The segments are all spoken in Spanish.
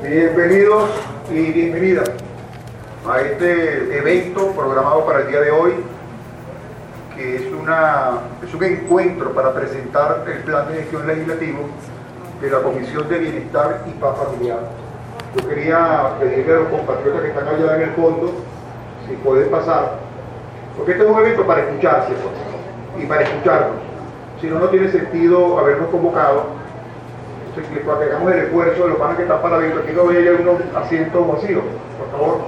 Bienvenidos y bienvenidas a este evento programado para el día de hoy, que es un encuentro para presentar el plan de gestión legislativo de la Comisión de Bienestar y Paz Familiar. Yo quería pedirle a los compatriotas que están allá en el fondo si pueden pasar, porque este es un evento para escucharse y para escucharnos. Si no, no tiene sentido habernos convocado. Que cuando hagamos el esfuerzo de los panes que están para adentro, aquí no veía unos asientos vacíos, por favor.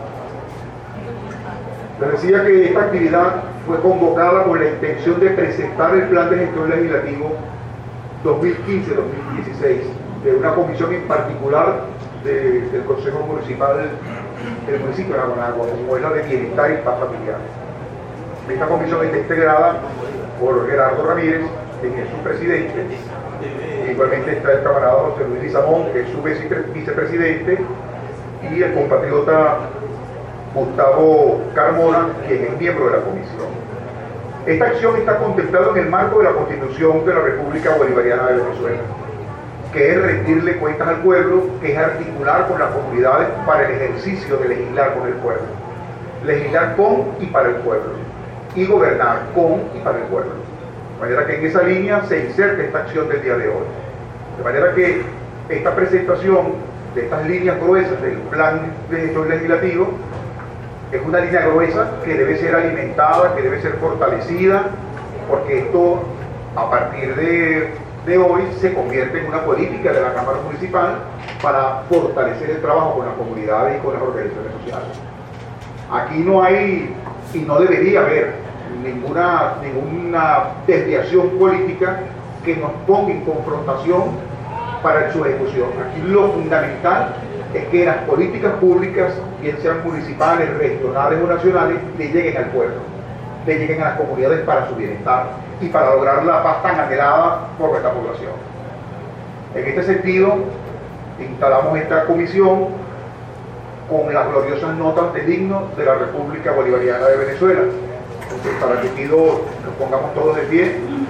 Les decía que esta actividad fue convocada con la intención de presentar el plan de gestión legislativo 2015-2016 de una comisión en particular del Consejo Municipal del municipio de Naguanagua, como es la de Bienestar y Paz Familiar. Esta comisión está integrada por Gerardo Ramírez, quien es su presidente. Igualmente está el camarada José Luis Samón, que es su vicepresidente, y el compatriota Gustavo Carmona, quien es miembro de la comisión. Esta acción está contemplada en el marco de la Constitución de la República Bolivariana de Venezuela, que es rendirle cuentas al pueblo, que es articular con las comunidades para el ejercicio de legislar con el pueblo, legislar con y para el pueblo, y gobernar con y para el pueblo. De manera que en esa línea se inserta esta acción del día de hoy. De manera que esta presentación de estas líneas gruesas del plan de gestión legislativo es una línea gruesa que debe ser alimentada, que debe ser fortalecida, porque esto a partir de hoy se convierte en una política de la Cámara Municipal para fortalecer el trabajo con las comunidades y con las organizaciones sociales. Aquí no hay y no debería haber ninguna desviación política que nos ponga en confrontación para su ejecución. Aquí lo fundamental es que las políticas públicas, bien sean municipales, regionales o nacionales, le lleguen al pueblo, le lleguen a las comunidades para su bienestar y para lograr la paz tan anhelada por nuestra población. En este sentido, instalamos esta comisión con las gloriosas notas del himno de la República Bolivariana de Venezuela. Entonces, para que pido nos pongamos todos de pie.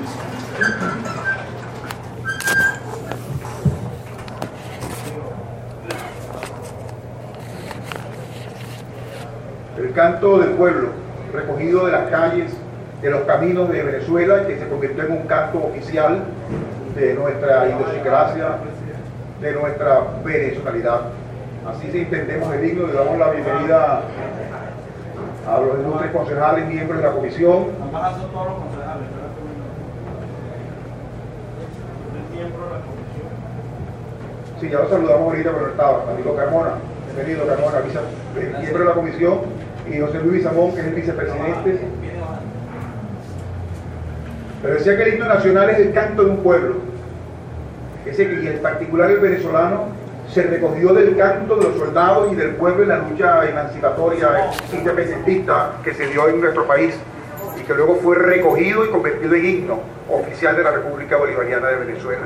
El canto del pueblo, recogido de las calles, de los caminos de Venezuela, que se convirtió en un canto oficial de nuestra idiosincrasia, de nuestra venezolanidad. Así se entendemos el himno y le damos la bienvenida a los ilustres concejales, miembros de la comisión. Sí, ya lo saludamos ahorita, pero no estaba. Amigo Carmona, bienvenido Carmona, miembro de la comisión, y José Luis Samón, que es el vicepresidente. Pero decía que el himno nacional es el canto de un pueblo. Ese que, y en particular el venezolano, se recogió del canto de los soldados y del pueblo en la lucha emancipatoria independentista que se dio en nuestro país y que luego fue recogido y convertido en himno oficial de la República Bolivariana de Venezuela.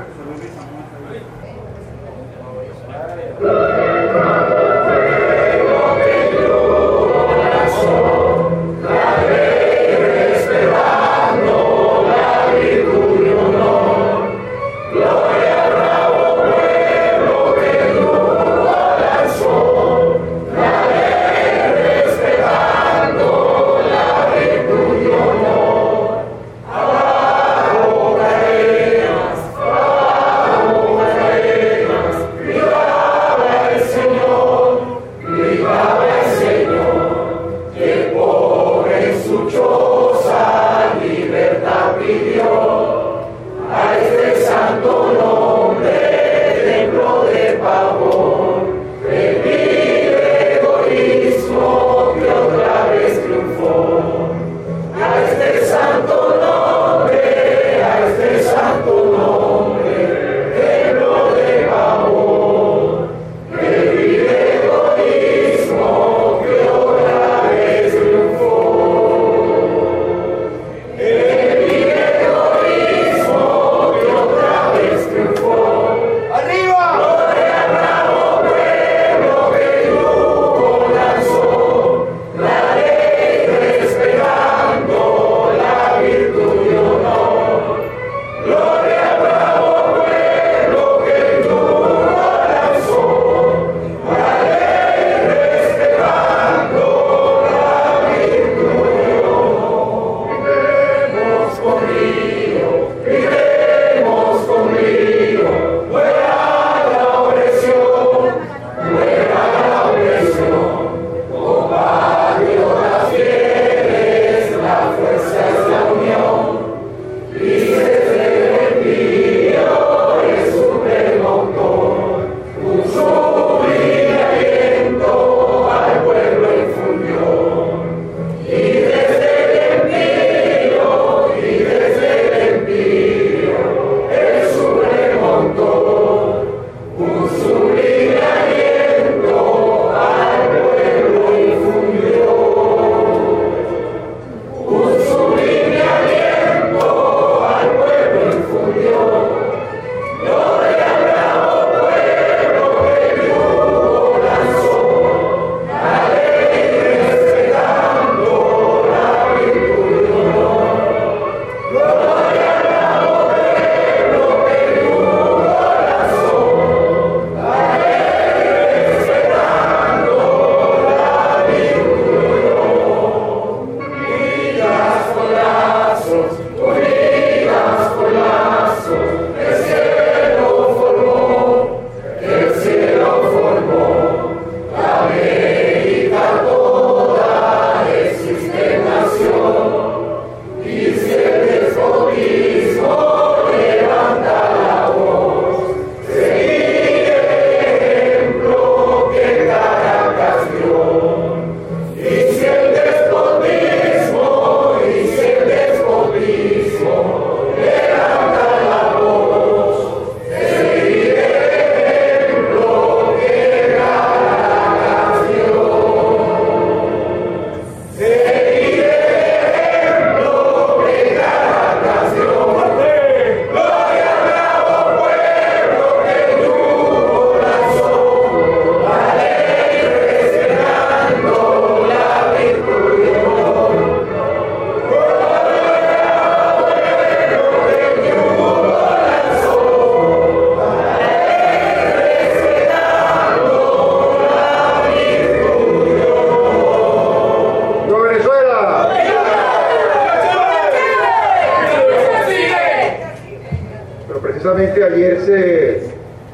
ayer se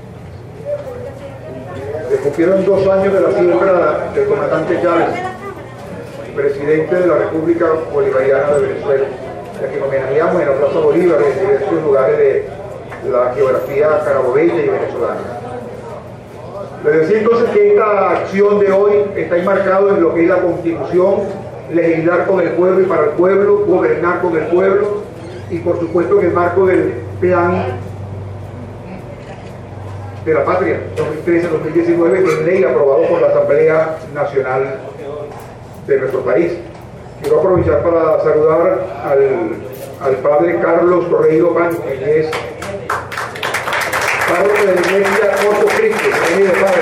cumplieron 2 años de la siembra del comandante Chávez, presidente de la República Bolivariana de Venezuela, a quien homenajeamos en la Plaza Bolívar en diversos lugares de la geografía carabobeña y venezolana. Les decía entonces que esta acción de hoy está enmarcada en lo que es la Constitución, legislar con el pueblo y para el pueblo, gobernar con el pueblo y por supuesto en el marco del plan de la patria 2013-2019, que es ley aprobado por la Asamblea Nacional de nuestro país. Quiero aprovechar para saludar al padre Carlos Torreiro Pan, quien es padre de la Iglesia Corto Cristo, de padre.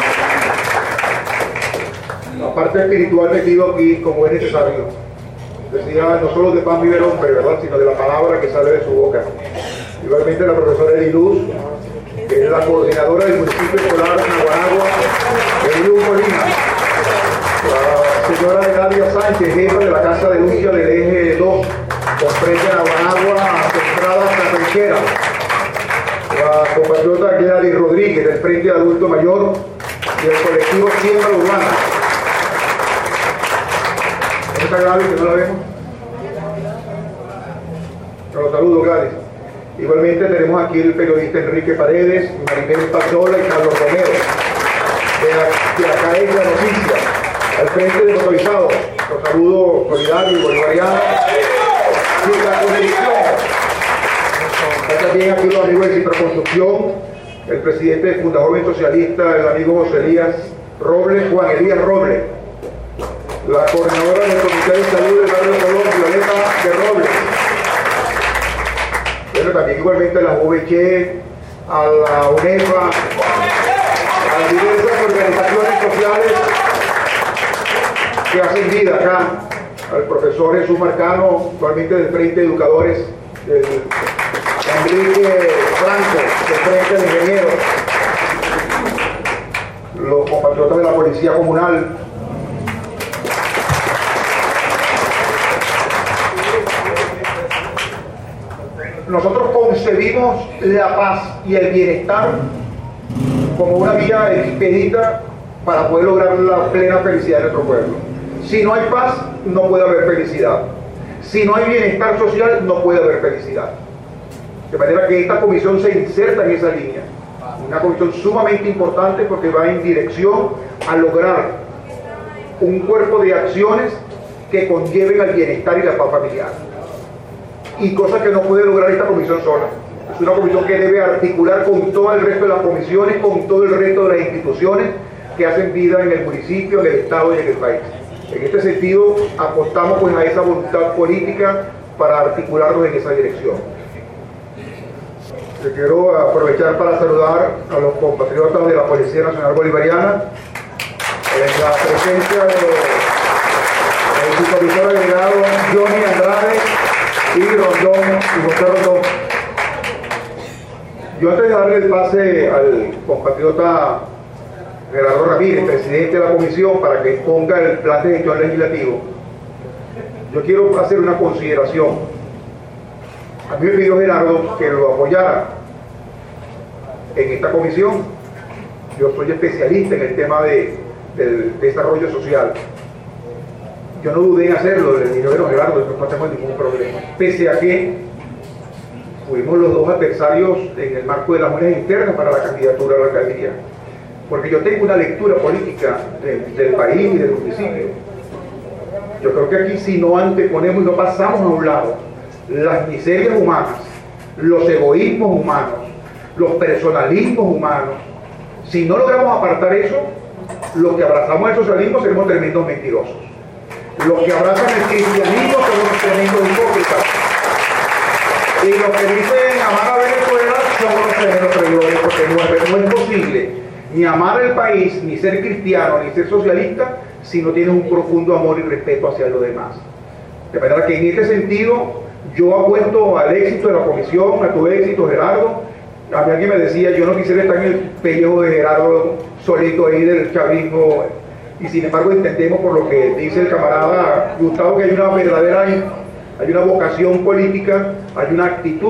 La parte espiritual metido aquí como es necesario. Decía, no solo de pan vive el hombre, ¿verdad?, sino de la palabra que sale de su boca. Igualmente la profesora Ediluz, que es la coordinadora del municipio escolar de Naguanagua, Ediluz Molina. La señora Eladia Sánchez, jefa de la Casa de Lucha del Eje 2, comprende Naguanagua, Centrada Carrechera. La compatriota Gladys Rodríguez, del Frente de Adulto Mayor y el colectivo Siembra Urbana. ¿Cómo está Gladys, que no la vemos? Los saludo, Gladys. Igualmente tenemos aquí el periodista Enrique Paredes, Maribel Pazola y Carlos Romero, de la cadena La Noticia, al frente de motorizados. Los saludo solidario y bolivariano. Y la condición. Está también aquí los amigos de Citraconstrucción, el presidente de Funda Joven Socialista, el amigo José Elías Robles, Juan Elías Robles, la coordinadora del Comité de Salud del Barrio Colón, Violeta de Robles. Bueno, también igualmente a la UVC, a la UNEFA, a las diversas organizaciones sociales que hacen vida acá, al profesor Jesús Marcano, actualmente del Frente de Educadores, del Enrique Franco, del Frente de Ingenieros, los compatriotas de la Policía Comunal. Nosotros concebimos la paz y el bienestar como una vía expedita para poder lograr la plena felicidad de nuestro pueblo. Si no hay paz, no puede haber felicidad. Si no hay bienestar social, no puede haber felicidad. De manera que esta comisión se inserta en esa línea. Una comisión sumamente importante porque va en dirección a lograr un cuerpo de acciones que conlleven al bienestar y la paz familiar. Y cosas que no puede lograr esta comisión sola. Es una comisión que debe articular con todo el resto de las comisiones, con todo el resto de las instituciones que hacen vida en el municipio, en el Estado y en el país. En este sentido, apostamos pues a esa voluntad política para articularnos en esa dirección. Yo quiero aprovechar para saludar a los compatriotas de la Policía Nacional Bolivariana, en la presencia del supervisor agregado Johnny Andrade y Rondón, y José Rondón. Yo antes de darle el pase al compatriota Gerardo Ramírez, presidente de la comisión, para que exponga el plan de gestión legislativo, yo quiero hacer una consideración. A mí me pidió Gerardo que lo apoyara en esta comisión. Yo soy especialista en el tema del desarrollo social. Yo no dudé en hacerlo, le dije, bueno, Gerardo, no tenemos ningún problema. Pese a que fuimos los dos adversarios en el marco de las unidades internas para la candidatura a la alcaldía. Porque yo tengo una lectura política del país y del municipio. Yo creo que aquí si no anteponemos y no pasamos a un lado las miserias humanas, los egoísmos humanos, los personalismos humanos, si no logramos apartar eso, los que abrazamos el socialismo seremos tremendos mentirosos. Los que abrazan el cristianismo son tremendos hipócritas. Y los que dicen amar a Venezuela son los tremendos traidores, porque no es posible ni amar al país, ni ser cristiano, ni ser socialista, si no tienes un profundo amor y respeto hacia los demás. De manera que en este sentido, yo apuesto al éxito de la comisión, a tu éxito, Gerardo. A mí alguien me decía, yo no quisiera estar en el pellejo de Gerardo solito ahí del chavismo, y sin embargo entendemos por lo que dice el camarada Gustavo que hay una verdadera, hay una vocación política, hay una actitud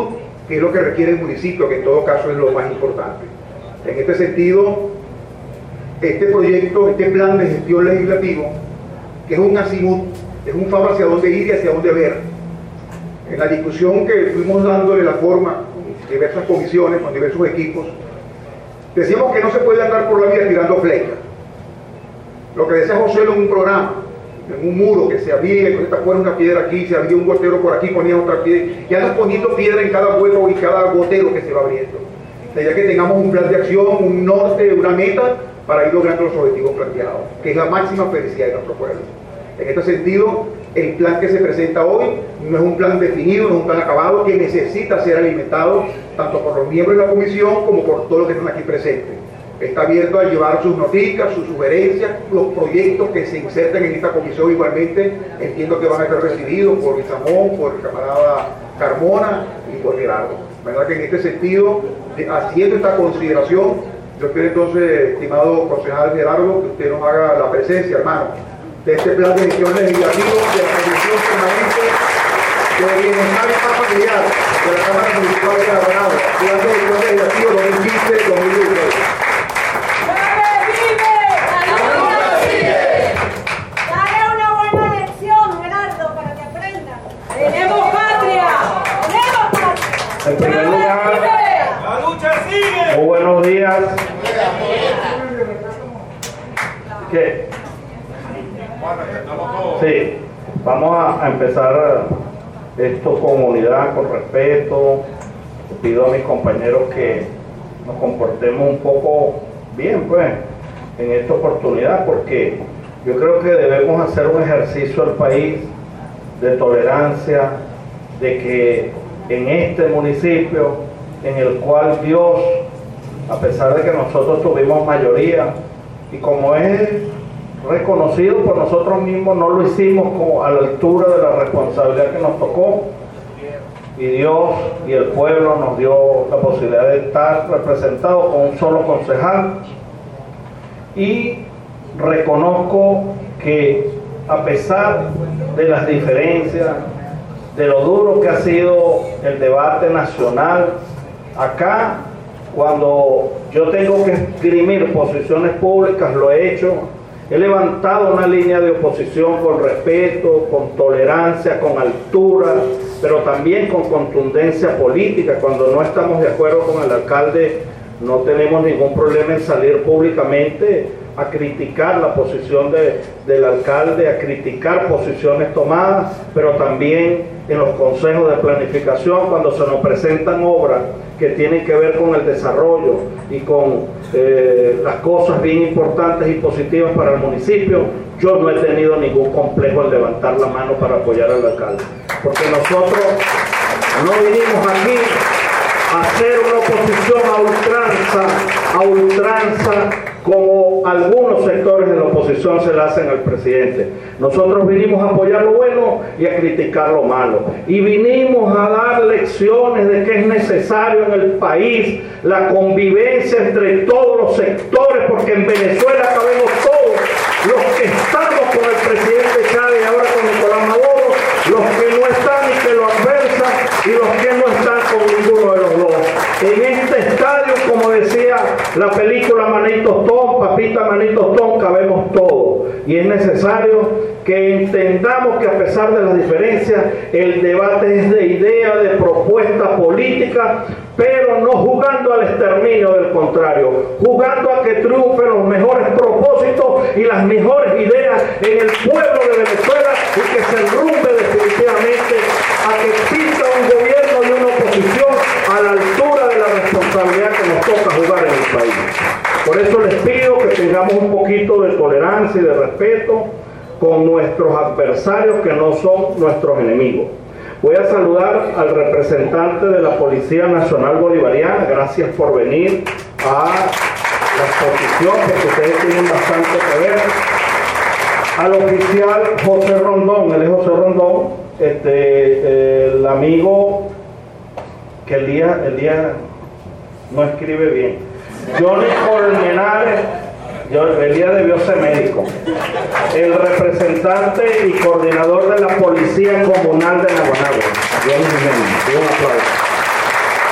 que es lo que requiere el municipio, que en todo caso es lo más importante. En este sentido, este proyecto, este plan de gestión legislativo, que es un azimut, es un faro hacia dónde ir y hacia dónde ver. En la discusión que fuimos dándole la forma con diversas comisiones, con diversos equipos, decíamos que no se puede andar por la vida tirando flechas. Lo que decía José en un programa, en un muro que se abría, y te pones una piedra aquí, se abría un gotero por aquí, ponías otra piedra, y andas poniendo piedra en cada hueco y cada gotero que se va abriendo. Ya que tengamos un plan de acción, un norte, una meta, para ir logrando los objetivos planteados, que es la máxima felicidad de nuestro pueblo. En este sentido, el plan que se presenta hoy no es un plan definido, no es un plan acabado, que necesita ser alimentado tanto por los miembros de la comisión como por todos los que están aquí presentes. Está abierto a llevar sus noticias, sus sugerencias, los proyectos que se inserten en esta comisión igualmente, entiendo que van a ser recibidos por Isamón, por el camarada Carmona y por Gerardo. ¿Verdad que en este sentido, haciendo esta consideración, yo quiero entonces, estimado concejal Gerardo, que usted nos haga la presencia, hermano, de este plan de gestión legislativo de la Comisión Permanente de Bienestar y Paz Familiar de la Cámara Municipal de Alvarado, plan de gestión legislativo 2015-2016. En primer lugar, la lucha sigue. Muy buenos días. ¿Qué? Sí, vamos a empezar esto con unidad, con respeto. Pido a mis compañeros que nos comportemos un poco bien, pues, en esta oportunidad, porque yo creo que debemos hacer un ejercicio al país de tolerancia, de que en este municipio, en el cual Dios, a pesar de que nosotros tuvimos mayoría, y como es reconocido por nosotros mismos, no lo hicimos como a la altura de la responsabilidad que nos tocó, y Dios y el pueblo nos dio la posibilidad de estar representados con un solo concejal, y reconozco que a pesar de las diferencias, de lo duro que ha sido el debate nacional, acá cuando yo tengo que esgrimir posiciones públicas lo he hecho, he levantado una línea de oposición con respeto, con tolerancia, con altura, pero también con contundencia política. Cuando no estamos de acuerdo con el alcalde, no tenemos ningún problema en salir públicamente a criticar la posición del alcalde, a criticar posiciones tomadas, pero también en los consejos de planificación, cuando se nos presentan obras que tienen que ver con el desarrollo y con las cosas bien importantes y positivas para el municipio, yo no he tenido ningún complejo en levantar la mano para apoyar al alcalde, porque nosotros no vinimos aquí a hacer una oposición a ultranza como algunos sectores de la oposición se la hacen al presidente. Nosotros vinimos a apoyar lo bueno y a criticar lo malo. Y vinimos a dar lecciones de que es necesario en el país la convivencia entre todos los sectores, porque en Venezuela cabemos todos, los que estamos con el presidente Chávez y ahora con Nicolás Maduro, los que no están y que lo adversan, y los que no están con ninguno de los dos. En este estadio, como decía la película Manitos Tom, Papita Manitos Tom, cabemos todos. Y es necesario que entendamos que a pesar de las diferencias, el debate es de idea, de propuesta política, pero no jugando al exterminio, del contrario, jugando a que triunfen los mejores propósitos y las mejores ideas en el pueblo de Venezuela, y que se enrumbe definitivamente a que exista un gobierno y una oposición a la altura de la responsabilidad que nos toca jugar en el país. Por eso les pido que tengamos un poquito de tolerancia y de respeto con nuestros adversarios, que no son nuestros enemigos. Voy a saludar al representante de la Policía Nacional Bolivariana. Gracias por venir a la exposición, porque ustedes tienen bastante que ver. Al oficial José Rondón, él es José Rondón, el amigo que el día no escribe bien. Johnny Colmenares, el día debió ser médico. El representante y coordinador de la Policía Comunal de Naguanagua. Un aplauso.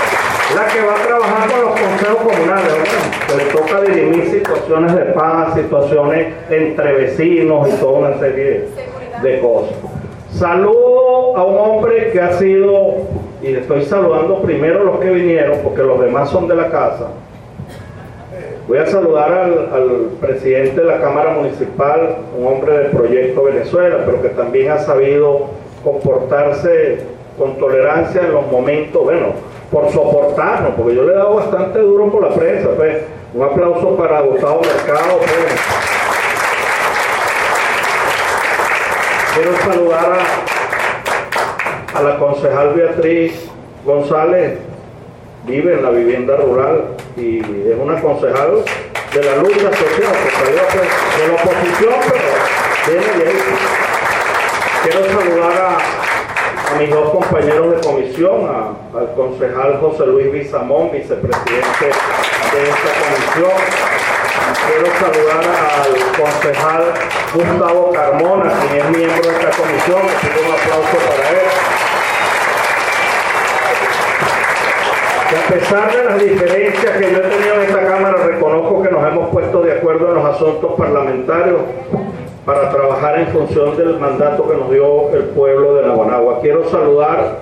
la que va a trabajar con los consejos comunales, ¿no? Que le toca dirimir situaciones de paz, situaciones entre vecinos y toda una serie de cosas. Saludo a un hombre que ha sido, y estoy saludando primero a los que vinieron, porque los demás son de la casa. Voy a saludar al presidente de la Cámara Municipal, un hombre del Proyecto Venezuela, pero que también ha sabido comportarse con tolerancia en los momentos, bueno, por soportarnos, porque yo le he dado bastante duro por la prensa, pues. Un aplauso para Gustavo Mercado, pues. Quiero saludar a la concejal Beatriz González, vive en la vivienda rural y es una concejal de la lucha social, que salió de la oposición, pero viene de ahí. Quiero saludar a mis dos compañeros de comisión, al concejal José Luis Bizamón, vicepresidente de esta comisión. Quiero saludar al concejal Gustavo Carmona, quien es miembro de esta comisión. Pido un aplauso para él. Y a pesar de las diferencias que yo he tenido en esta Cámara, reconozco que nos hemos puesto de acuerdo en los asuntos parlamentarios para trabajar en función del mandato que nos dio el pueblo de Naguanagua. Quiero saludar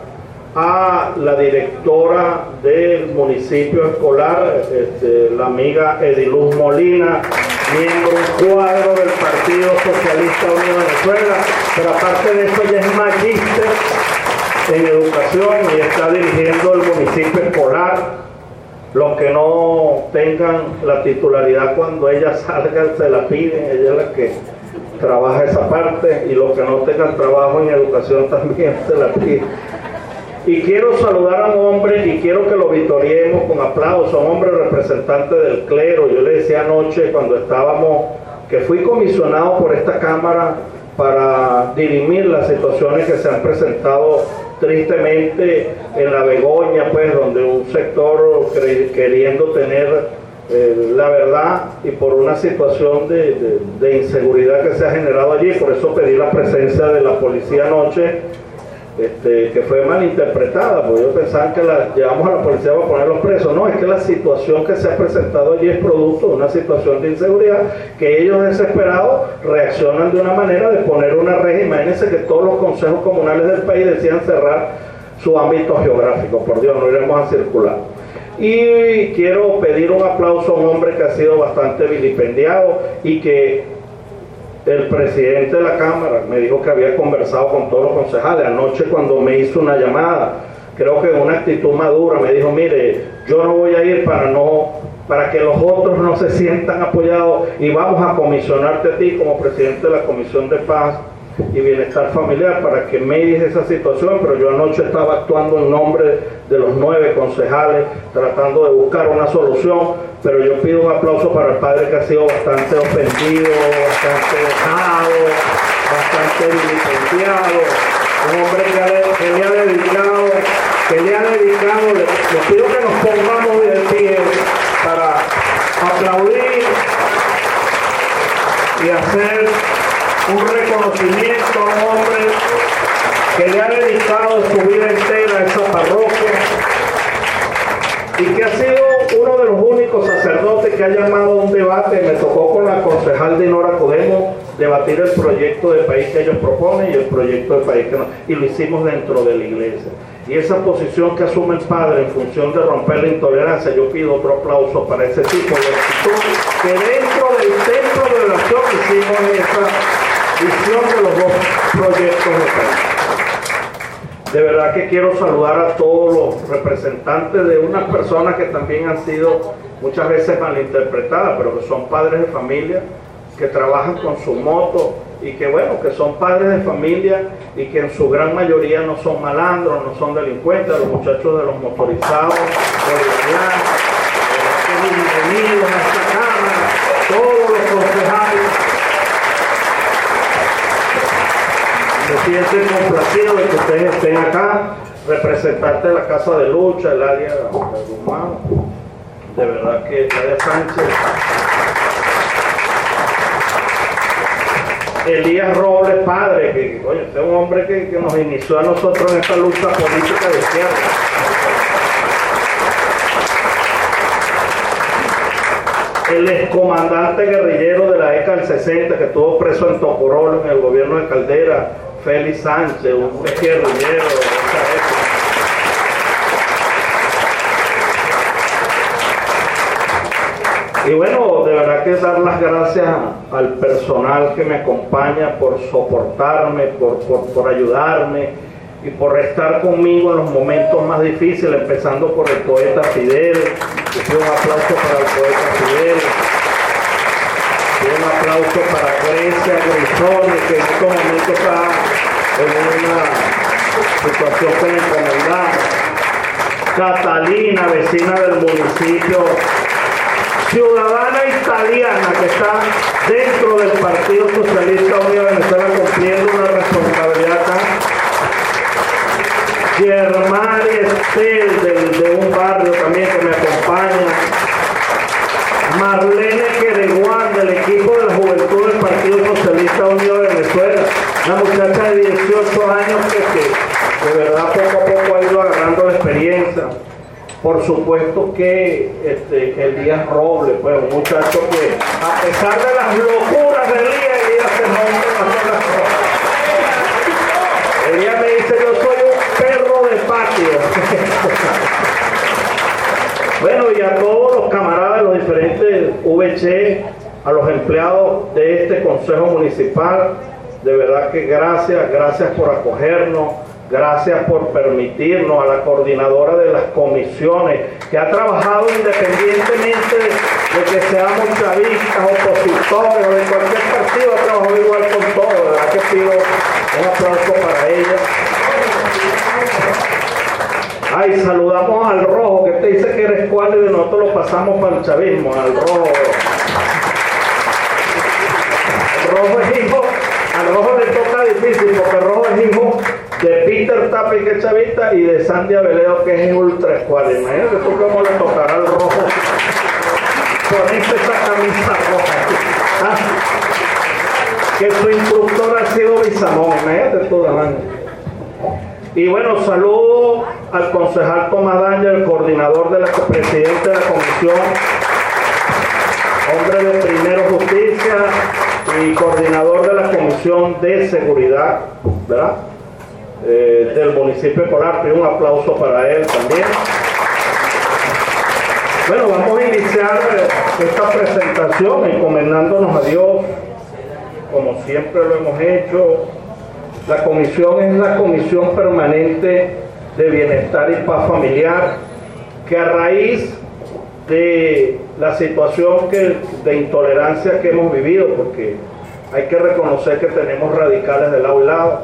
a la directora del municipio escolar, la amiga Ediluz Molina, miembro un cuadro del Partido Socialista Unido de Venezuela, pero aparte de eso ella es magíster en educación y está dirigiendo el municipio escolar. Los que no tengan la titularidad cuando ella salga se la piden, ella es la que trabaja esa parte, y los que no tengan trabajo en educación también se la piden. Y quiero saludar a un hombre, y quiero que lo vitoriemos con aplausos, a un hombre representante del clero. Yo le decía anoche cuando estábamos, que fui comisionado por esta Cámara para dirimir las situaciones que se han presentado tristemente en la Begoña, pues, donde un sector queriendo tener la verdad, y por una situación de inseguridad que se ha generado allí, por eso pedí la presencia de la policía anoche, que fue malinterpretada, porque yo pensaba que llevamos a la policía para ponerlos presos. No, es que la situación que se ha presentado allí es producto de una situación de inseguridad, que ellos desesperados reaccionan de una manera de poner una reja. Imagínense que todos los consejos comunales del país decían cerrar su ámbito geográfico. Por Dios, no iremos a circular. Y quiero pedir un aplauso a un hombre que ha sido bastante vilipendiado y que el presidente de la Cámara me dijo que había conversado con todos los concejales. Anoche cuando me hizo una llamada, creo que en una actitud madura, me dijo: mire, yo no voy a ir para que los otros no se sientan apoyados, y vamos a comisionarte a ti como presidente de la Comisión de Paz y Bienestar Familiar para que medies esa situación. Pero yo anoche estaba actuando en nombre de los 9 concejales, tratando de buscar una solución. Pero yo pido un aplauso para el padre, que ha sido bastante ofendido, bastante dejado, bastante vilipendiado, un hombre que le ha dedicado, les pido que nos pongamos de pie para aplaudir y hacer un reconocimiento a un hombre que le ha dedicado su vida entera a esa parroquia y que ha sido uno de los únicos sacerdotes que ha llamado a un debate. Me tocó con la concejal Dinora Codemo debatir el proyecto de país que ellos proponen y el proyecto de país que no, y lo hicimos dentro de la iglesia. Y esa posición que asume el padre en función de romper la intolerancia, yo pido otro aplauso para ese tipo de actitud, que dentro del centro de oración hicimos esa visión de los dos proyectos de país. De verdad que quiero saludar a todos los representantes de unas personas que también han sido muchas veces malinterpretadas, pero que son padres de familia, que trabajan con su moto y que, bueno, que son padres de familia y que en su gran mayoría no son malandros, no son delincuentes. Los muchachos de los motorizados, bienvenidos a esta Cámara, todos los concejales. Me siento complacido de que ustedes estén acá, representantes de la Casa de Lucha, el área de Guzmán, de verdad que Nadia Sánchez, Elías Robles, padre, que oye, este es un hombre que nos inició a nosotros en esta lucha política de izquierda. el excomandante guerrillero de la década del 60 que estuvo preso en Tocorolo en el gobierno de Caldera, Félix Sánchez, un guerrillero de esa época. Y bueno, de verdad que dar las gracias al personal que me acompaña por soportarme, por ayudarme y por estar conmigo en los momentos más difíciles, empezando por el poeta Fidel. Un aplauso para el poeta Fidel. Y un aplauso para Grecia Grisoni, que en estos momentos está en una situación que le encomendamos. Catalina, vecina del municipio, ciudadana italiana que está dentro del Partido Socialista Unido de Venezuela cumpliendo una responsabilidad acá. Germán Estel de un barrio también que me acompaña. Marlene Quereguán del equipo de la juventud del Partido Socialista Unido de Venezuela, una muchacha de 18 años que de verdad poco a poco ha ido agarrando la experiencia. Por supuesto que Elías Robles, pues un muchacho que a pesar de las locuras de Elías se monta en las cosas. Elías me dice, yo soy un perro de patio. Bueno, y a todos los camaradas de los diferentes VC, a los empleados de este Consejo Municipal, de verdad que gracias por acogernos. Gracias por permitirnos, a la coordinadora de las comisiones, que ha trabajado independientemente de que seamos chavistas, opositores o de cualquier partido, ha trabajado igual con todo. De verdad que pido un aplauso para ella. Ay, saludamos al Rojo, que te dice que eres cual y de nosotros lo pasamos para el chavismo, al Rojo. Al Rojo le toca difícil, porque el Rojo es hijo de Peter Tapi, que es chavista, y de Sandy Abeleo, que es ultra escuadra. Imagínate tú cómo le tocará al Rojo ponerse esa camisa roja. Que su instructor ha sido Bizamón, imagínate tú, Damán. Y bueno, saludo al concejal Tomás Daña, el coordinador de la presidente de la comisión, hombre de Primero Justicia y coordinador de la comisión de seguridad, ¿verdad? Del municipio de Colarte. Un aplauso para él también. Bueno, vamos a iniciar esta presentación encomendándonos a Dios, como siempre lo hemos hecho. La comisión es la Comisión Permanente de Bienestar y Paz Familiar, que a raíz de la situación de intolerancia que hemos vivido, porque hay que reconocer que tenemos radicales de lado y lado,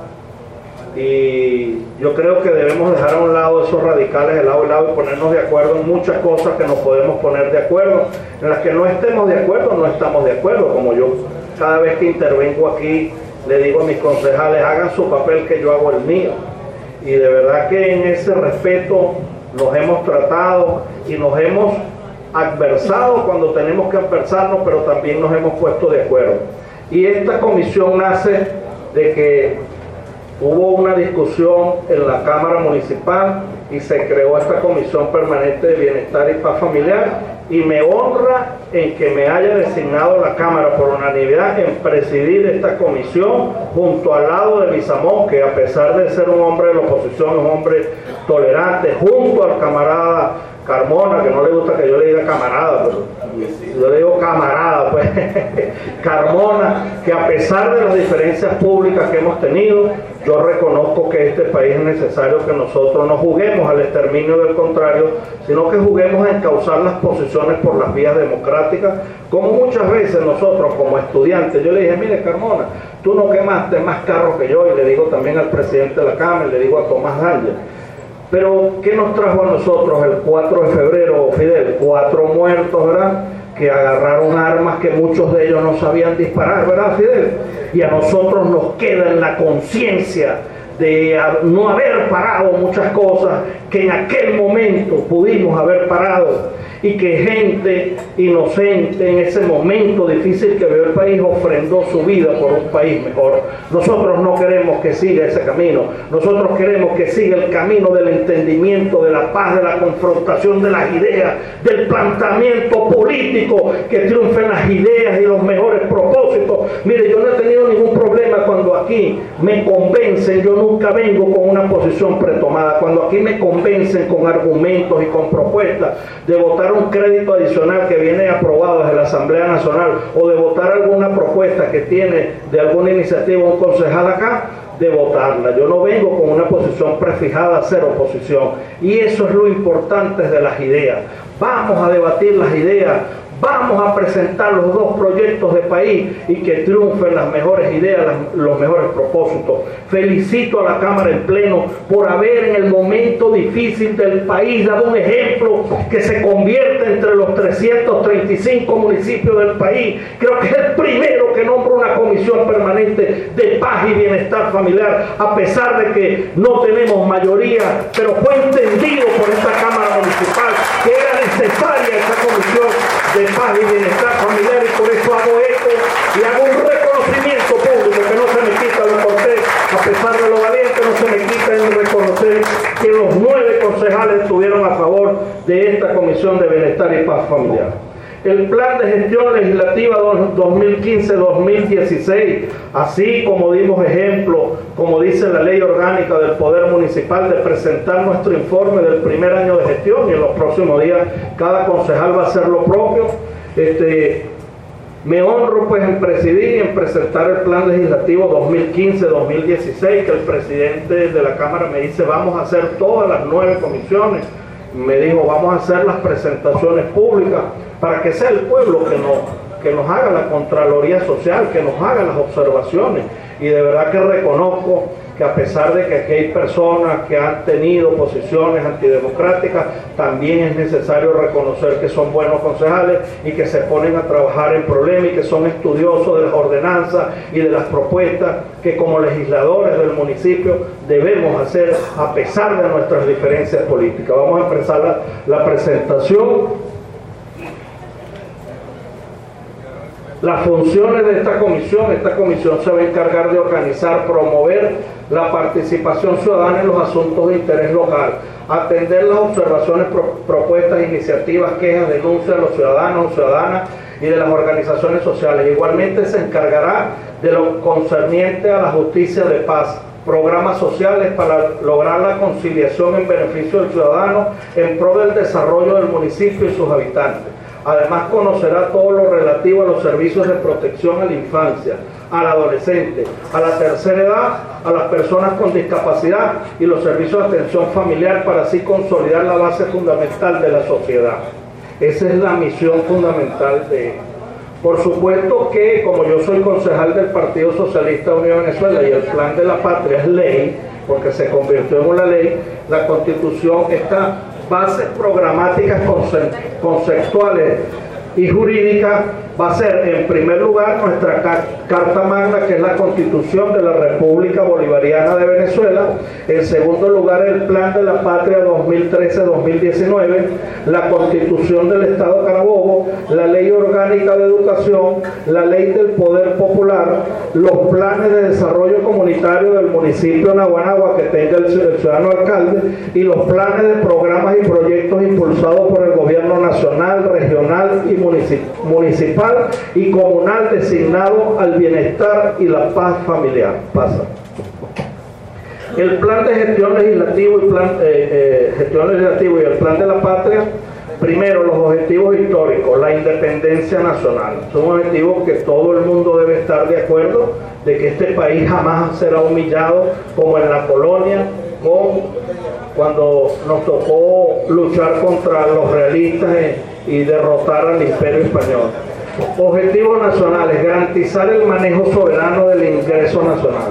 y yo creo que debemos dejar a un lado esos radicales de lado y lado y ponernos de acuerdo en muchas cosas que nos podemos poner de acuerdo. En las que no estemos de acuerdo, no estamos de acuerdo. Como yo cada vez que intervengo aquí le digo a mis concejales, hagan su papel que yo hago el mío. Y de verdad que en ese respeto nos hemos tratado y nos hemos adversado cuando tenemos que adversarnos, pero también nos hemos puesto de acuerdo. Y esta comisión nace de que hubo una discusión en la Cámara Municipal y se creó esta Comisión Permanente de Bienestar y Paz Familiar, y me honra en que me haya designado la Cámara por unanimidad en presidir esta comisión junto al lado de Bizamón, que a pesar de ser un hombre de la oposición, es un hombre tolerante, junto al camarada Carmona, que no le gusta que yo le diga camarada, pero yo le digo camarada, pues, Carmona, que a pesar de las diferencias públicas que hemos tenido, yo reconozco que este país es necesario que nosotros no juguemos al exterminio del contrario, sino que juguemos a encauzar las posiciones por las vías democráticas, como muchas veces nosotros como estudiantes. Yo le dije, mire Carmona, tú no quemaste más carros que yo, y le digo también al presidente de la Cámara, y le digo a Tomás Daña. Pero, ¿qué nos trajo a nosotros el 4 de febrero, Fidel? 4 muertos, ¿verdad? Que agarraron armas que muchos de ellos no sabían disparar, ¿verdad, Fidel? Y a nosotros nos queda en la conciencia de no haber parado muchas cosas que en aquel momento pudimos haber parado. y que gente inocente en ese momento difícil que vivió el país ofrendó su vida por un país mejor. Nosotros no queremos que siga ese camino, nosotros queremos que siga el camino del entendimiento, de la paz, de la confrontación de las ideas, del planteamiento político, que triunfen las ideas y los mejores propósitos. Mire, yo no he tenido ningún problema cuando aquí me convencen, yo nunca vengo con una posición pretomada, cuando aquí me convencen con argumentos y con propuestas de votar un crédito adicional que viene aprobado desde la Asamblea Nacional, o de votar alguna propuesta que tiene de alguna iniciativa un concejal acá, de votarla. Yo no vengo con una posición prefijada a hacer oposición, y eso es lo importante de las ideas. Vamos a debatir las ideas, vamos a presentar los dos proyectos de país y que triunfen las mejores ideas, los mejores propósitos. Felicito a la Cámara en pleno por haber en el momento difícil del país dado un ejemplo que se convierte entre los 335 municipios del país. Creo que es el primero que nombra una comisión permanente de paz y bienestar familiar, a pesar de que no tenemos mayoría, pero fue entendido por esta Cámara Municipal que era necesaria esa comisión de paz y bienestar familiar, y por eso hago eco y hago un reconocimiento público que no se me quita lo cortés, a pesar de lo valiente, no se me quita en reconocer que los 9 concejales estuvieron a favor de esta Comisión de Bienestar y Paz Familiar. El Plan de Gestión Legislativa 2015-2016, así como dimos ejemplo, como dice la Ley Orgánica del Poder Municipal, de presentar nuestro informe del primer año de gestión, y en los próximos días cada concejal va a hacer lo propio. Me honro pues en presidir y en presentar el Plan Legislativo 2015-2016, que el presidente de la Cámara me dice: vamos a hacer todas las 9 comisiones. Me dijo: vamos a hacer las presentaciones públicas para que sea el pueblo que nos haga la Contraloría Social, que nos haga las observaciones. Y de verdad que reconozco que, a pesar de que aquí hay personas que han tenido posiciones antidemocráticas, también es necesario reconocer que son buenos concejales y que se ponen a trabajar en problemas y que son estudiosos de las ordenanzas y de las propuestas que como legisladores del municipio debemos hacer a pesar de nuestras diferencias políticas. Vamos a empezar la presentación. Las funciones de esta comisión se va a encargar de organizar, promover la participación ciudadana en los asuntos de interés local, atender las observaciones, propuestas, iniciativas, quejas, denuncias de los ciudadanos, ciudadanas y de las organizaciones sociales. Igualmente se encargará de lo concerniente a la justicia de paz, programas sociales para lograr la conciliación en beneficio del ciudadano en pro del desarrollo del municipio y sus habitantes. Además, conocerá todo lo relativo a los servicios de protección a la infancia, al adolescente, a la tercera edad, a las personas con discapacidad y los servicios de atención familiar, para así consolidar la base fundamental de la sociedad. Esa es la misión fundamental de... Por supuesto que, como yo soy concejal del Partido Socialista Unión de Venezuela y el Plan de la Patria es ley, porque se convirtió en una ley, la Constitución está bases programáticas, conceptuales y jurídicas, va a ser en primer lugar nuestra Carta Magna, que es la Constitución de la República Bolivariana de Venezuela; en segundo lugar el Plan de la Patria 2013-2019, la Constitución del Estado Carabobo, la Ley Orgánica de Educación, la Ley del Poder Popular, los planes de desarrollo comunitario del municipio de Naguanagua que tenga el ciudadano alcalde, y los planes de programas y proyectos impulsados por el gobierno nacional, regional y municipal y comunal designado al bienestar y la paz familiar. El Plan de Gestión Legislativo y el Plan de la Patria. Primero, los objetivos históricos, la independencia nacional. Son objetivos que todo el mundo debe estar de acuerdo, de que este país jamás será humillado como en la colonia, cuando nos tocó luchar contra los realistas y derrotar al Imperio Español. Objetivos nacionales: garantizar el manejo soberano del ingreso nacional.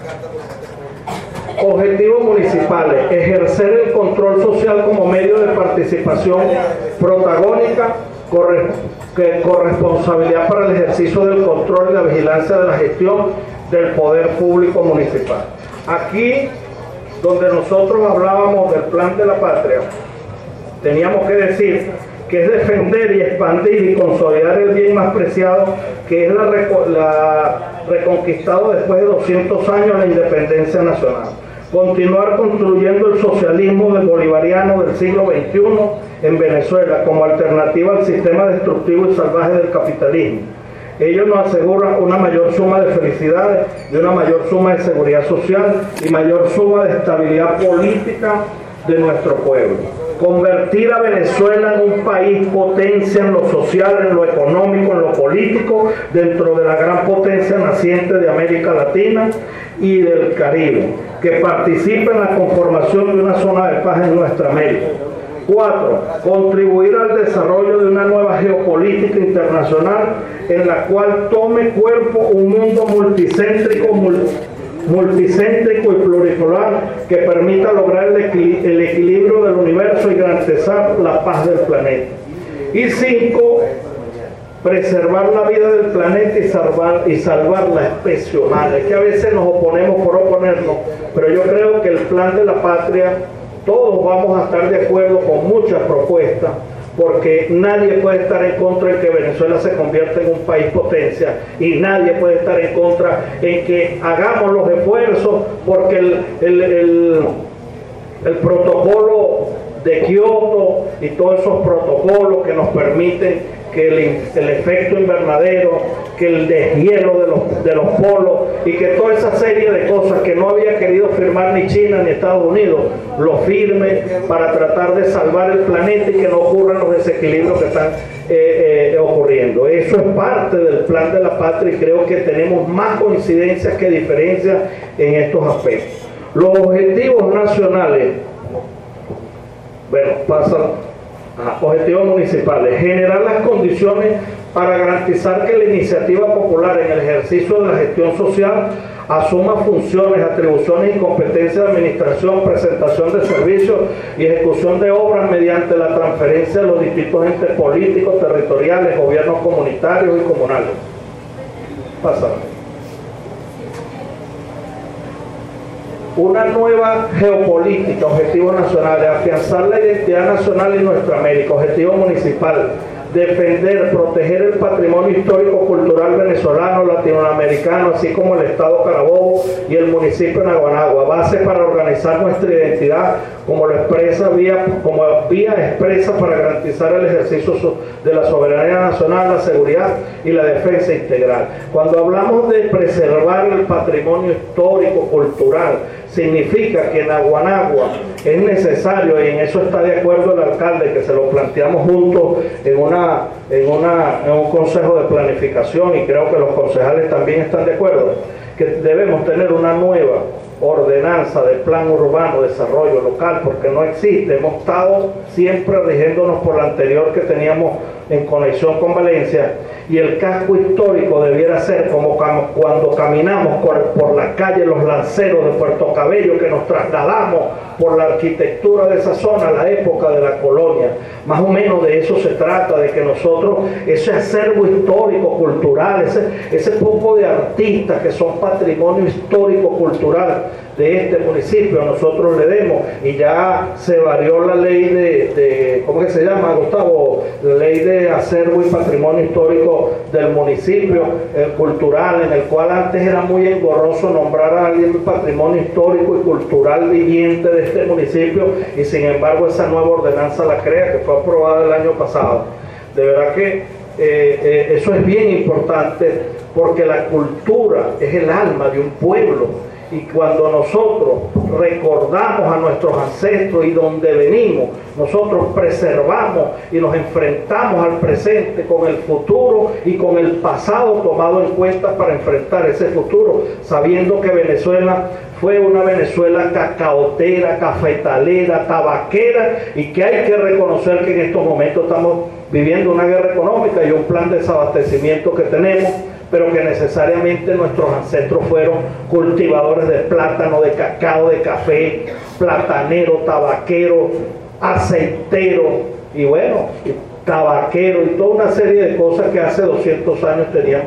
Objetivos municipales: ejercer el control social como medio de participación protagónica, corresponsabilidad para el ejercicio del control y la vigilancia de la gestión del poder público municipal. Aquí, donde nosotros hablábamos del Plan de la Patria, teníamos que decir que es defender y expandir y consolidar el bien más preciado, que es la reconquistado después de 200 años la independencia nacional. Continuar construyendo el socialismo del bolivariano del siglo XXI en Venezuela como alternativa al sistema destructivo y salvaje del capitalismo. Ello nos asegura una mayor suma de felicidades y una mayor suma de seguridad social y mayor suma de estabilidad política de nuestro pueblo. Convertir a Venezuela en un país potencia en lo social, en lo económico, en lo político, dentro de la gran potencia naciente de América Latina y del Caribe, que participe en la conformación de una zona de paz en nuestra América. 4. Contribuir al desarrollo de una nueva geopolítica internacional en la cual tome cuerpo un mundo multicéntrico y pluripolar que permita lograr el equilibrio del universo y garantizar la paz del planeta. Y 5. Preservar la vida del planeta y salvar la especie humana. Es que a veces nos oponemos por oponernos, pero yo creo que el plan de la patria, todos vamos a estar de acuerdo con muchas propuestas, porque nadie puede estar en contra de que Venezuela se convierta en un país potencia y nadie puede estar en contra en que hagamos los esfuerzos porque el protocolo de Kioto y todos esos protocolos que nos permiten que el efecto invernadero, que el deshielo de los polos y que toda esa serie de cosas que no había querido firmar ni China ni Estados Unidos, lo firme para tratar de salvar el planeta y que no ocurran los desequilibrios que están ocurriendo. Eso es parte del plan de la patria y creo que tenemos más coincidencias que diferencias en estos aspectos. Los objetivos nacionales, objetivos municipales: generar las condiciones para garantizar que la iniciativa popular en el ejercicio de la gestión social asuma funciones, atribuciones y competencias de administración, presentación de servicios y ejecución de obras mediante la transferencia de los distintos entes políticos, territoriales, gobiernos comunitarios y comunales. Una nueva geopolítica, objetivos nacionales: afianzar la identidad nacional en nuestra América. Objetivo municipal: defender, proteger el patrimonio histórico-cultural venezolano, latinoamericano, así como el Estado Carabobo y el municipio de Naguanagua, base para organizar nuestra identidad como vía expresa para garantizar el ejercicio de la soberanía nacional, la seguridad y la defensa integral. Cuando hablamos de preservar el patrimonio histórico-cultural, significa que en Naguanagua es necesario, y en eso está de acuerdo el alcalde, que se lo planteamos juntos en un consejo de planificación, y creo que los concejales también están de acuerdo, que debemos tener una nueva ordenanza de plan urbano, desarrollo local, porque no existe. Hemos estado siempre rigiéndonos por la anterior que teníamos en conexión con Valencia, y el casco histórico debiera ser como cuando caminamos por la calle Los Lanceros de Puerto Cabello, que nos trasladamos por la arquitectura de esa zona a la época de la colonia. Más o menos de eso se trata, de que nosotros, ese acervo histórico, cultural, ese poco de artistas que son patrimonio histórico, cultural de este municipio, nosotros le demos. Y ya se varió la ley de ¿cómo que se llama, Gustavo? La ley de acervo y patrimonio histórico del municipio, cultural, en el cual antes era muy engorroso nombrar a alguien patrimonio histórico y cultural viviente de este municipio, y sin embargo esa nueva ordenanza la crea, que fue aprobada el año pasado. De verdad que eso es bien importante, porque la cultura es el alma de un pueblo. Y cuando nosotros recordamos a nuestros ancestros y donde venimos, nosotros preservamos y nos enfrentamos al presente con el futuro y con el pasado tomado en cuenta para enfrentar ese futuro, sabiendo que Venezuela fue una Venezuela cacaotera, cafetalera, tabaquera, y que hay que reconocer que en estos momentos estamos viviendo una guerra económica y un plan de desabastecimiento que tenemos, pero que necesariamente nuestros ancestros fueron cultivadores de plátano, de cacao, de café, platanero, tabaquero, aceitero, y bueno, tabaquero, y toda una serie de cosas que hace 200 años teníamos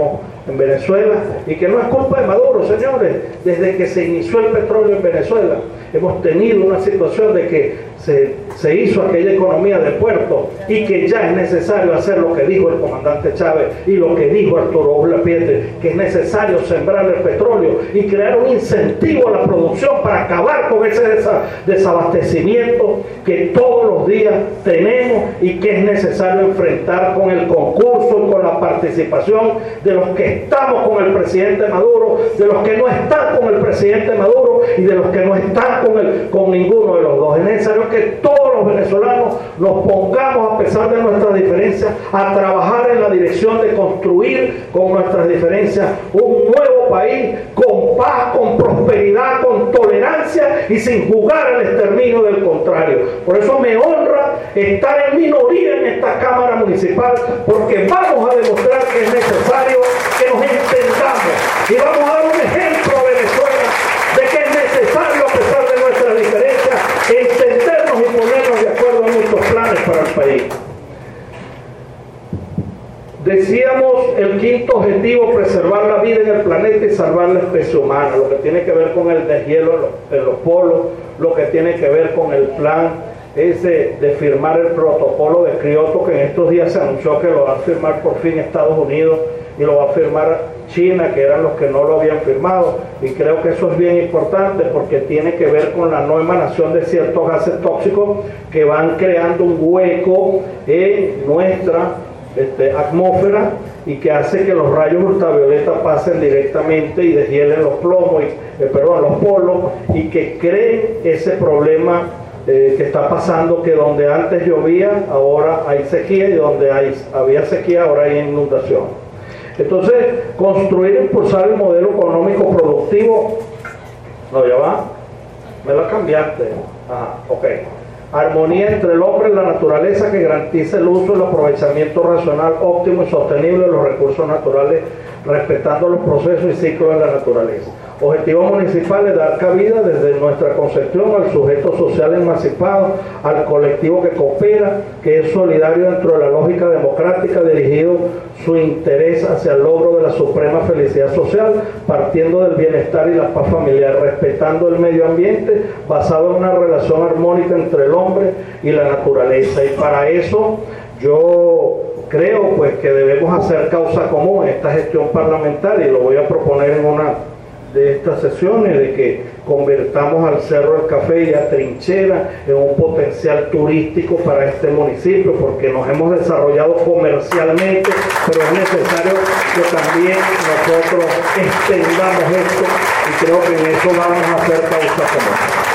en Venezuela, y que no es culpa de Maduro, señores. Desde que se inició el petróleo en Venezuela hemos tenido una situación de que se hizo aquella economía de puerto, y que ya es necesario hacer lo que dijo el comandante Chávez y lo que dijo Arturo Uslar Pietri, que es necesario sembrar el petróleo y crear un incentivo a la producción para acabar con ese desabastecimiento que todos los días tenemos, y que es necesario enfrentar con el concurso y con la participación de los que estamos con el presidente Maduro, de los que no están con el presidente Maduro y de los que no están con ninguno de los dos. Es necesario que todos los venezolanos nos pongamos, a pesar de nuestras diferencias, a trabajar en la dirección de construir con nuestras diferencias un nuevo país con paz, con prosperidad, con tolerancia y sin jugar al exterminio del contrario. Por eso me honra estar en minoría en esta Cámara Municipal, porque vamos a demostrar que es necesario que nos entendamos y vamos a dar un ejemplo a Venezuela de que es necesario, a pesar de nuestras diferencias, entendernos y ponernos de acuerdo en nuestros planes para el país. Decíamos el quinto objetivo: preservar la vida en el planeta y salvar la especie humana, lo que tiene que ver con el deshielo en los polos, lo que tiene que ver con el plan ese de firmar el protocolo de Kioto, que en estos días se anunció que lo va a firmar por fin Estados Unidos y lo va a firmar China, que eran los que no lo habían firmado, y creo que eso es bien importante porque tiene que ver con la no emanación de ciertos gases tóxicos que van creando un hueco en nuestra atmósfera, y que hace que los rayos ultravioleta pasen directamente y deshielen los plomos, los polos, y que creen ese problema que está pasando, que donde antes llovía ahora hay sequía, y donde había sequía ahora hay inundación. Entonces, construir e impulsar el modelo económico productivo. No, ya va, me lo cambiaste. Ajá, ok. Armonía entre el hombre y la naturaleza, que garantice el uso y el aprovechamiento racional, óptimo y sostenible de los recursos naturales, respetando los procesos y ciclos de la naturaleza. Objetivo municipal es dar cabida desde nuestra concepción al sujeto social emancipado, al colectivo que coopera, que es solidario dentro de la lógica democrática, dirigido su interés hacia el logro de la suprema felicidad social, partiendo del bienestar y la paz familiar, respetando el medio ambiente, basado en una relación armónica entre el hombre y la naturaleza. Y para eso yo creo pues que debemos hacer causa común en esta gestión parlamentaria, y lo voy a proponer en una de estas sesiones, de que convertamos al Cerro del Café y a Trinchera en un potencial turístico para este municipio, porque nos hemos desarrollado comercialmente, pero es necesario que también nosotros extendamos esto, y creo que en eso vamos a hacer causa común.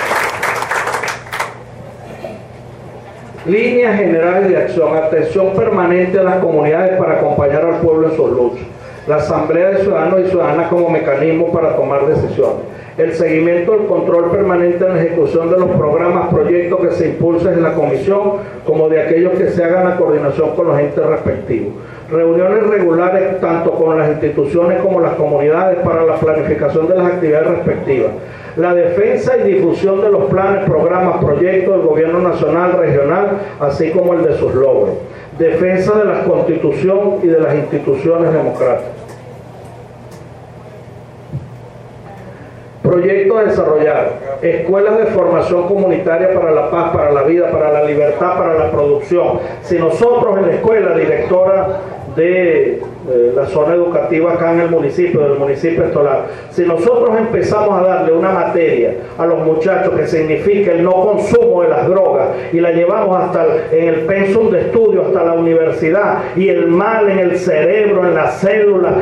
Líneas generales de acción: atención permanente a las comunidades para acompañar al pueblo en sus luchas. La Asamblea de Ciudadanos y Ciudadanas como mecanismo para tomar decisiones. El seguimiento del control permanente en la ejecución de los programas, proyectos que se impulsen en la comisión, como de aquellos que se hagan la coordinación con los entes respectivos. Reuniones regulares tanto con las instituciones como las comunidades para la planificación de las actividades respectivas. La defensa y difusión de los planes, programas, proyectos del gobierno nacional, regional, así como el de sus logros. Defensa de la Constitución y de las instituciones democráticas. Proyecto a desarrollar: escuelas de formación comunitaria para la paz, para la vida, para la libertad, para la producción. Si nosotros en la escuela, directora de la zona educativa acá en el municipio, del municipio Estolar, si nosotros empezamos a darle una materia a los muchachos que significa el no consumo de las drogas, y la llevamos hasta en el pensum de estudio, hasta la universidad, y el mal en el cerebro, en las células,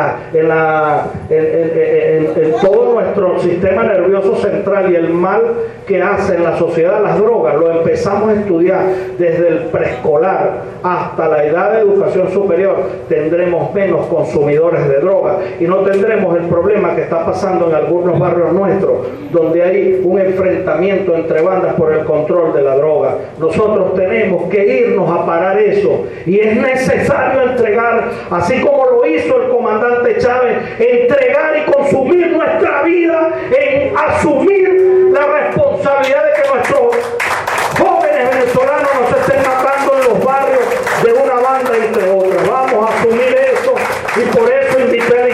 en todo nuestro sistema nervioso central, y el mal que hace en la sociedad las drogas, lo empezamos a estudiar desde el preescolar hasta la edad de educación superior, tendremos menos consumidores de drogas, y no tendremos el problema que está pasando en algunos barrios nuestros, donde hay un enfrentamiento entre bandas por el control de la droga. Nosotros tenemos que irnos a parar eso, y es necesario entregar, así como lo hizo el comandante Chávez, entregar y consumir nuestra vida en asumir la responsabilidad de que nuestros jóvenes venezolanos no se estén matando en los barrios de una banda entre otras. Vamos a asumir eso, y por eso invité a la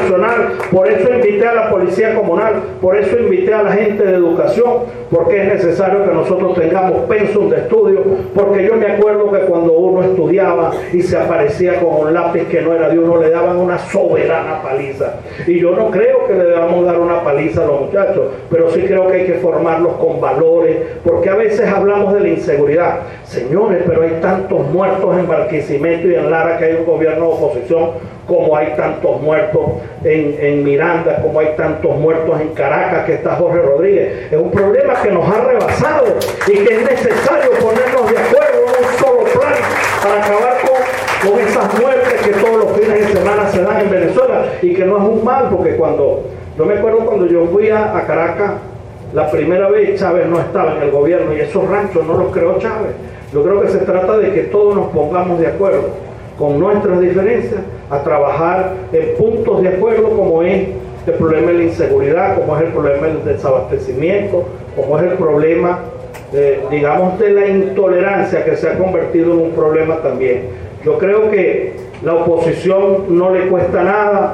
nacional, por eso invité a la policía comunal, por eso invité a la gente de educación, porque es necesario que nosotros tengamos pensum de estudio, porque yo me acuerdo que cuando uno estudiaba y se aparecía con un lápiz que no era de uno, le daban una soberana paliza. Y yo no creo que le debamos dar una paliza a los muchachos, pero sí creo que hay que formarlos con valores, porque a veces hablamos de la inseguridad. Señores, pero hay tantos muertos en Barquisimeto y en Lara, que hay un gobierno de oposición, como hay tantos muertos en Miranda, como hay tantos muertos en Caracas, que está Jorge Rodríguez. Es un problema que nos ha rebasado y que es necesario ponernos de acuerdo en un solo plan para acabar con esas muertes que todos los fines de semana se dan en Venezuela, y que no es un mal, porque yo me acuerdo cuando yo fui a Caracas la primera vez, Chávez no estaba en el gobierno, y esos ranchos no los creó Chávez. Yo creo que se trata de que todos nos pongamos de acuerdo con nuestras diferencias, a trabajar en puntos de acuerdo, como es el problema de la inseguridad, como es el problema del desabastecimiento, como es el problema, digamos, de la intolerancia, que se ha convertido en un problema también. Yo creo que la oposición no le cuesta nada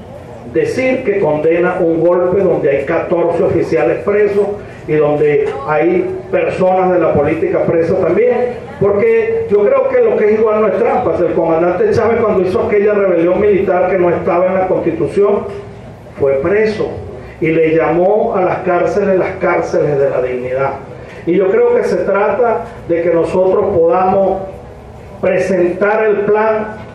decir que condena un golpe donde hay 14 oficiales presos y donde hay personas de la política presas también, porque yo creo que lo que es igual no es trampa. El comandante Chávez, cuando hizo aquella rebelión militar que no estaba en la Constitución, fue preso y le llamó a las cárceles de la dignidad. Y yo creo que se trata de que nosotros podamos presentar el plan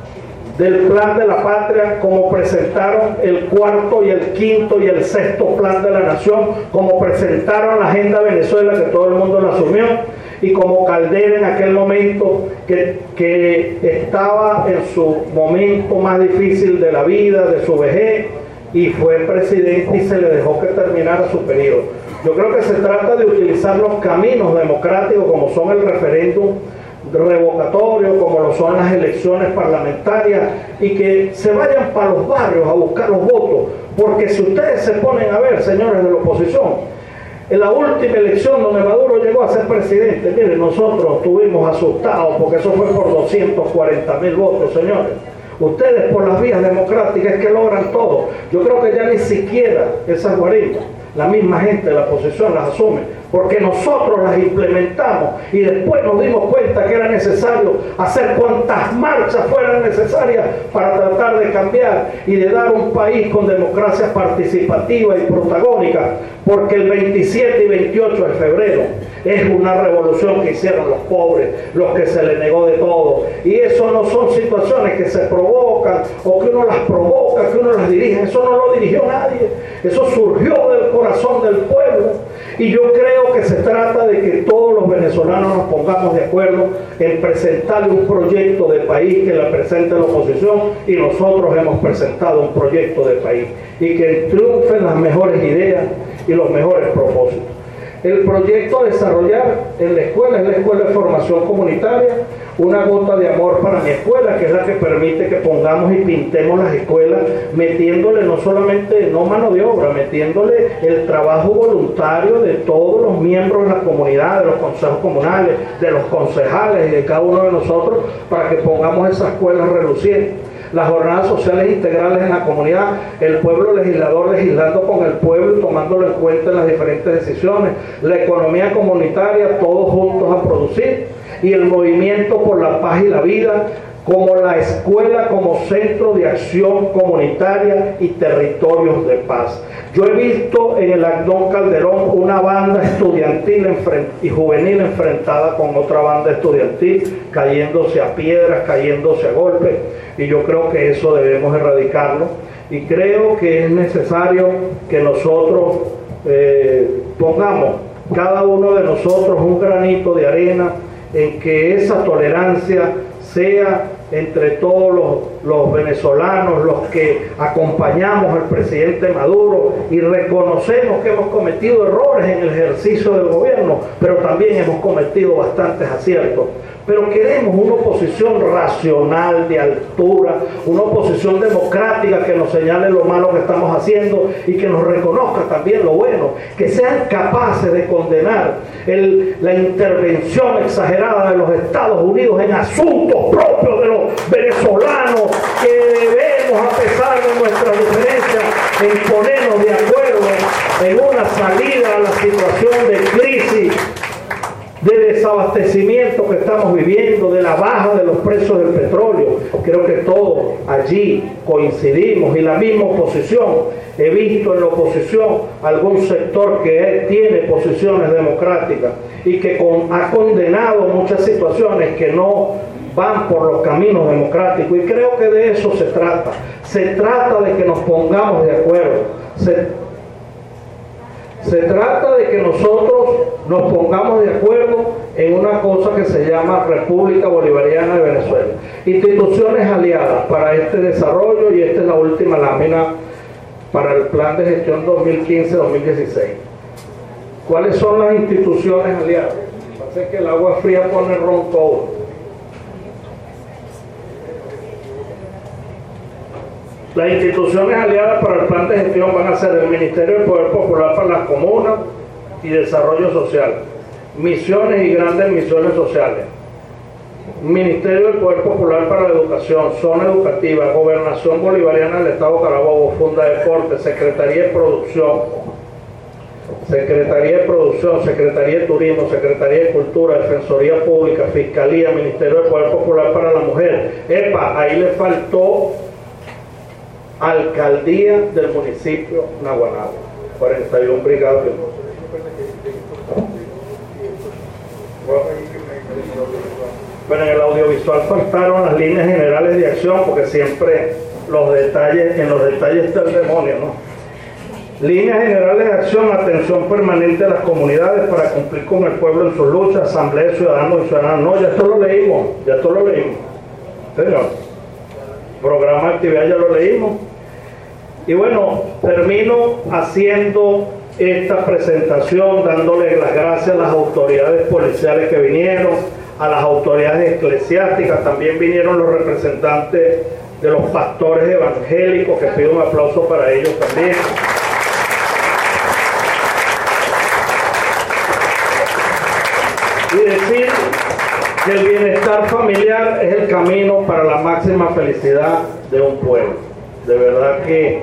de la patria, como presentaron el cuarto y el quinto y el sexto plan de la nación, como presentaron la Agenda Venezuela, que todo el mundo la asumió, y como Caldera en aquel momento que estaba en su momento más difícil de la vida, de su vejez, y fue presidente y se le dejó que terminara su periodo. Yo creo que se trata de utilizar los caminos democráticos, como son el referéndum revocatorio, como lo son las elecciones parlamentarias, y que se vayan para los barrios a buscar los votos, porque si ustedes se ponen a ver, señores de la oposición, en la última elección donde Maduro llegó a ser presidente, miren, nosotros estuvimos asustados porque eso fue por 240.000 votos, señores. Ustedes por las vías democráticas es que logran todo. Yo creo que ya ni siquiera esas guarimbas, la misma gente de la oposición las asume, porque nosotros las implementamos y después nos dimos cuenta que era necesario hacer cuantas marchas fueran necesarias para tratar de cambiar y de dar un país con democracia participativa y protagónica, porque el 27 y 28 de febrero es una revolución que hicieron los pobres, los que se les negó de todo, y eso no son situaciones que se provocan o que uno las provoca, que uno las dirige. Eso no lo dirigió nadie, eso surgió del corazón del pueblo. Y yo creo que se trata de que todos los venezolanos nos pongamos de acuerdo en presentarle un proyecto de país, que la presente la oposición, y nosotros hemos presentado un proyecto de país, y que triunfen las mejores ideas y los mejores propósitos. El proyecto a desarrollar en la escuela es la Escuela de Formación Comunitaria, una gota de amor para mi escuela, que es la que permite que pongamos y pintemos las escuelas, metiéndole no solamente, no mano de obra, metiéndole el trabajo voluntario de todos los miembros de la comunidad, de los consejos comunales, de los concejales y de cada uno de nosotros, para que pongamos esas escuelas relucientes. Las jornadas sociales integrales en la comunidad, el pueblo legislador legislando con el pueblo y tomándolo en cuenta en las diferentes decisiones, la economía comunitaria, todos juntos a producir, y el movimiento por la paz y la vida, como la escuela como centro de acción comunitaria y territorios de paz. Yo he visto en el Agdón Calderón una banda estudiantil y juvenil enfrentada con otra banda estudiantil, cayéndose a piedras, cayéndose a golpes, y yo creo que eso debemos erradicarlo, y creo que es necesario que nosotros pongamos, cada uno de nosotros, un granito de arena en que esa tolerancia sea entre todos los venezolanos, los que acompañamos al presidente Maduro, y reconocemos que hemos cometido errores en el ejercicio del gobierno, pero también hemos cometido bastantes aciertos. Pero queremos una oposición racional, de altura, una oposición democrática que nos señale lo malo que estamos haciendo y que nos reconozca también lo bueno, que sean capaces de condenar la intervención exagerada de los Estados Unidos en asuntos propios de los venezolanos, que debemos, a pesar de nuestras diferencias, estamos viviendo, de la baja de los precios del petróleo. Creo que todos allí coincidimos, y la misma oposición. He visto en la oposición algún sector que tiene posiciones democráticas y que ha condenado muchas situaciones que no van por los caminos democráticos, y creo que de eso se trata. Se trata de que nos pongamos de acuerdo. Se trata de que nosotros nos pongamos de acuerdo en una cosa que se llama República Bolivariana de Venezuela. Instituciones aliadas para este desarrollo, y esta es la última lámina para el Plan de Gestión 2015-2016. ¿Cuáles son las instituciones aliadas? Parece que el agua fría pone ron todo. Las instituciones aliadas para el plan de gestión van a ser el Ministerio del Poder Popular para las Comunas y Desarrollo Social, misiones y grandes misiones sociales, Ministerio del Poder Popular para la Educación, Zona Educativa, Gobernación Bolivariana del Estado Carabobo, Funda Deporte, Secretaría de Producción, Secretaría de Turismo, Secretaría de Cultura, Defensoría Pública, Fiscalía, Ministerio del Poder Popular para la Mujer. Ahí le faltó Alcaldía del municipio Naguanagua, 41 brigadas. Bueno, en el audiovisual faltaron las líneas generales de acción, porque siempre en los detalles está el demonio, ¿no? Líneas generales de acción: atención permanente a las comunidades para cumplir con el pueblo en sus luchas, asamblea de ciudadanos y ciudadanas. No, ya esto lo leímos. Señor, programa de actividad ya lo leímos. Y bueno, termino haciendo esta presentación dándole las gracias a las autoridades policiales que vinieron, a las autoridades eclesiásticas. También vinieron los representantes de los pastores evangélicos, que pido un aplauso para ellos también. Y decir que el bienestar familiar es el camino para la máxima felicidad de un pueblo. De verdad que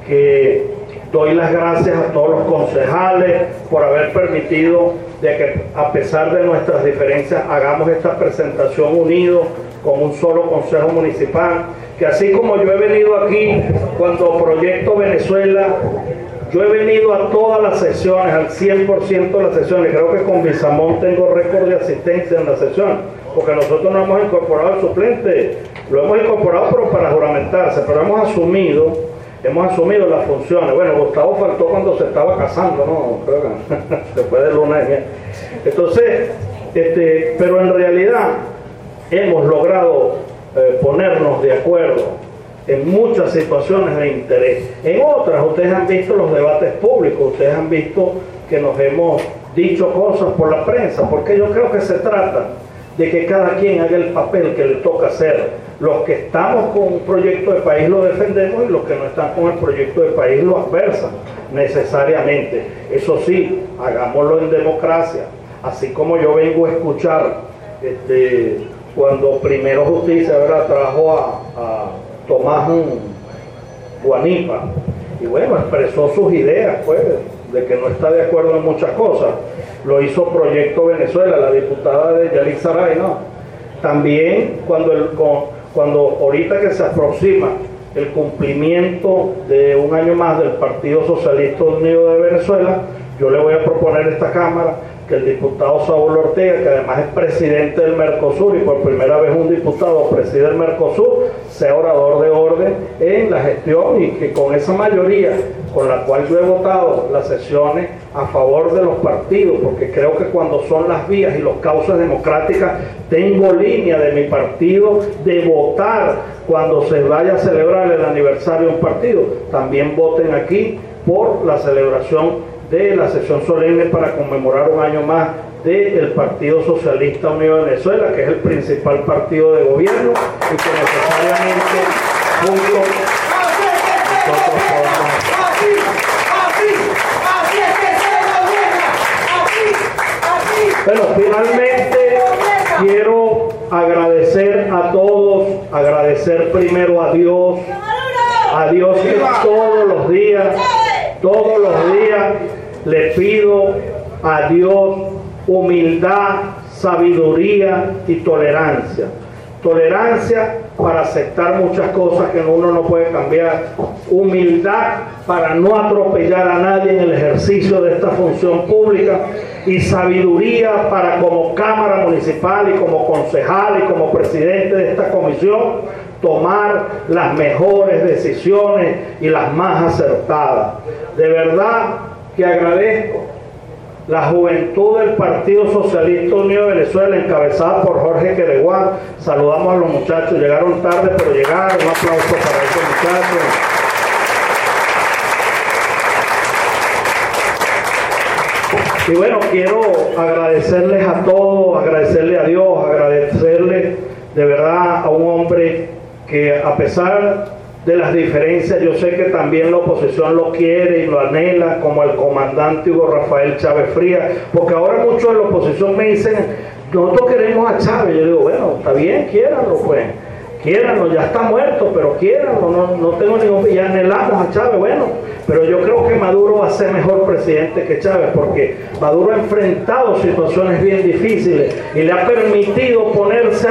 doy las gracias a todos los concejales por haber permitido de que, a pesar de nuestras diferencias, hagamos esta presentación unidos como un solo consejo municipal. Que así como yo he venido aquí cuando Proyecto Venezuela, yo he venido a todas las sesiones, al 100% de las sesiones. Creo que con Bizamón tengo récord de asistencia en la sesión, porque nosotros no hemos incorporado el suplente, lo hemos incorporado pero para juramentarse, pero hemos asumido las funciones. Bueno, Gustavo faltó cuando se estaba casando, ¿no? Creo que después de luna de miel. Entonces, pero en realidad hemos logrado ponernos de acuerdo en muchas situaciones de interés. En otras, ustedes han visto los debates públicos, ustedes han visto que nos hemos dicho cosas por la prensa, porque yo creo que se trata de que cada quien haga el papel que le toca hacer. Los que estamos con un proyecto de país lo defendemos, y los que no están con el proyecto de país lo adversan necesariamente. Eso sí, hagámoslo en democracia. Así como yo vengo a escuchar cuando Primero Justicia, ¿verdad?, trajo a Tomás Guanipa, y bueno, expresó sus ideas, pues, de que no está de acuerdo en muchas cosas. Lo hizo Proyecto Venezuela, la diputada de Yalic Saray, ¿no? También cuando ahorita que se aproxima el cumplimiento de un año más del Partido Socialista Unido de Venezuela, yo le voy a proponer a esta Cámara que el diputado Saúl Ortega, que además es presidente del Mercosur, y por primera vez un diputado preside el Mercosur, sea orador de orden en la gestión, y que con esa mayoría con la cual yo he votado las sesiones a favor de los partidos, porque creo que cuando son las vías y los causas democráticas, tengo línea de mi partido de votar cuando se vaya a celebrar el aniversario de un partido. También voten aquí por la celebración de la sesión solemne para conmemorar un año más del Partido Socialista Unido de Venezuela, que es el principal partido de gobierno, y que necesariamente juntos nosotros podamos. Bueno, finalmente quiero agradecer a todos, agradecer primero a Dios que todos los días le pido a Dios humildad, sabiduría y tolerancia. Tolerancia para aceptar muchas cosas que uno no puede cambiar. Humildad para no atropellar a nadie en el ejercicio de esta función pública. Y sabiduría para, como Cámara Municipal y como concejal y como presidente de esta comisión, tomar las mejores decisiones y las más acertadas. De verdad que agradezco la juventud del Partido Socialista Unido de Venezuela, encabezada por Jorge Quereguá. Saludamos a los muchachos, llegaron tarde, pero llegaron. Un aplauso para estos muchachos. Y bueno, quiero agradecerles a todos, agradecerle a Dios, agradecerle de verdad a un hombre que, a pesar de las diferencias, yo sé que también la oposición lo quiere y lo anhela, como el comandante Hugo Rafael Chávez Frías, porque ahora muchos de la oposición me dicen, nosotros queremos a Chávez. Yo digo, bueno, está bien, quiéranlo pues, quiéranlo, ya está muerto, pero quiéranlo, no tengo ningún, y anhelamos a Chávez, bueno, pero yo creo que Maduro va a ser mejor presidente que Chávez, porque Maduro ha enfrentado situaciones bien difíciles y le ha permitido ponerse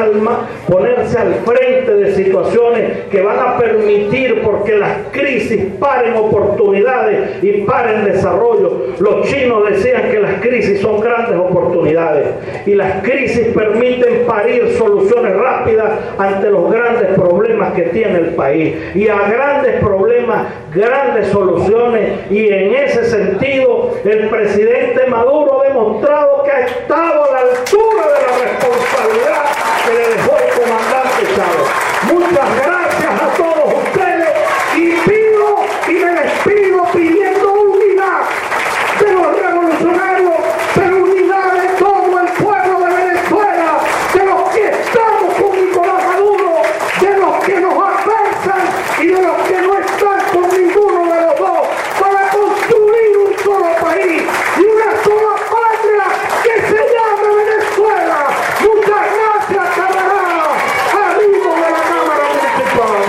al frente de situaciones que van a permitir, porque las crisis paren oportunidades y paren desarrollo. Los chinos decían que las crisis son grandes oportunidades y las crisis permiten parir soluciones rápidas ante los grandes problemas que tiene el país, y a grandes problemas, grandes soluciones. Y en ese sentido el presidente Maduro ha demostrado que ha estado a la altura de la responsabilidad que le dejó el comandante Chávez. Muchas gracias a todos ustedes, y pido y me despido pidiendo unidad de los revolucionarios, pero unidad de todo el pueblo de Venezuela, de los que estamos con Nicolás Maduro, de los que nos adversan y de los que no están con ninguno de los dos, para construir un solo país y una sola patria que se llame Venezuela. Muchas gracias, camaradas. Arriba de la Cámara Municipal.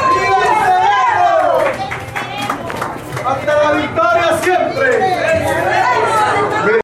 ¡Hasta la victoria siempre!